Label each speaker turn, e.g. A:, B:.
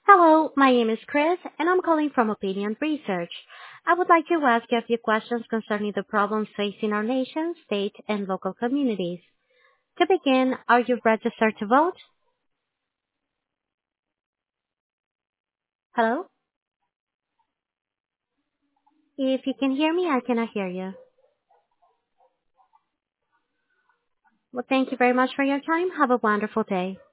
A: Hello, my name is Chris, and I'm calling from Opinion Research. I would like to ask you a few questions concerning the problems facing our nation, state, and local communities. To begin, are you registered to vote? Hello? If you can hear me, I cannot hear you. Well, thank you very much for your time. Have a wonderful day.